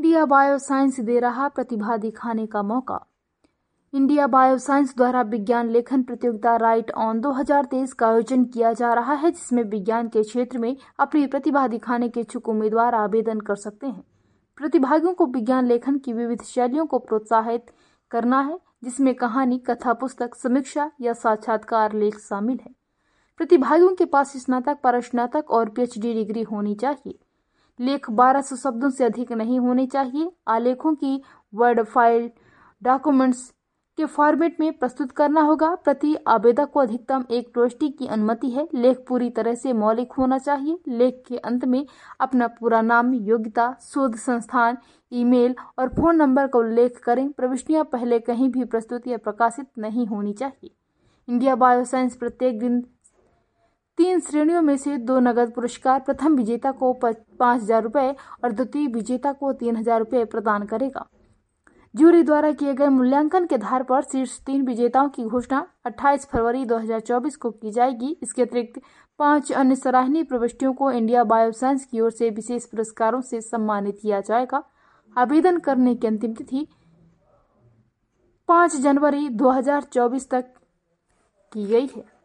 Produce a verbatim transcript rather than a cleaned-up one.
India bioscience दे रहा प्रतिभा दिखाने का मौका। इंडिया बायोसाइंस द्वारा विज्ञान लेखन प्रतियोगिता राइट ऑन दो हज़ार तेईस का आयोजन किया जा रहा है, जिसमें विज्ञान के क्षेत्र में अपनी प्रतिभा दिखाने के इच्छुक उम्मीदवार आवेदन कर सकते हैं। प्रतिभागियों को विज्ञान लेखन की विविध शैलियों को प्रोत्साहित करना है, जिसमें कहानी, कथा पुस्तक, समीक्षा या साक्षात्कार लेख शामिल है। प्रतिभागियों के पास स्नातक, परास्नातक और पीएचडी डिग्री होनी चाहिए। लेख बारह सौ शब्दों से अधिक नहीं होने चाहिए। आलेखों की वर्ड फाइल डॉक्यूमेंट्स के फॉर्मेट में प्रस्तुत करना होगा। प्रति आवेदक को अधिकतम एक प्रविष्टि की अनुमति है। लेख पूरी तरह से मौलिक होना चाहिए। लेख के अंत में अपना पूरा नाम, योग्यता, शोध संस्थान, ईमेल और फोन नंबर का उल्लेख करें। प्रविष्टियां पहले कहीं भी प्रस्तुत या प्रकाशित नहीं होनी चाहिए। इंडिया बायोसाइंस प्रत्येक दिन तीन श्रेणियों में से दो नगद पुरस्कार, प्रथम विजेता को पाँच हजार रुपये और द्वितीय विजेता को तीन हजार रुपये प्रदान करेगा। जूरी द्वारा किए गए मूल्यांकन के आधार पर शीर्ष तीन विजेताओं की घोषणा अट्ठाईस फरवरी दो हज़ार चौबीस को की जाएगी। इसके अतिरिक्त पांच अन्य सराहनीय प्रविष्टियों को इंडिया बायोसाइंस की ओर से विशेष पुरस्कारों से सम्मानित किया जाएगा। आवेदन करने की अंतिम तिथि पाँच जनवरी दो हज़ार चौबीस तक की गई है।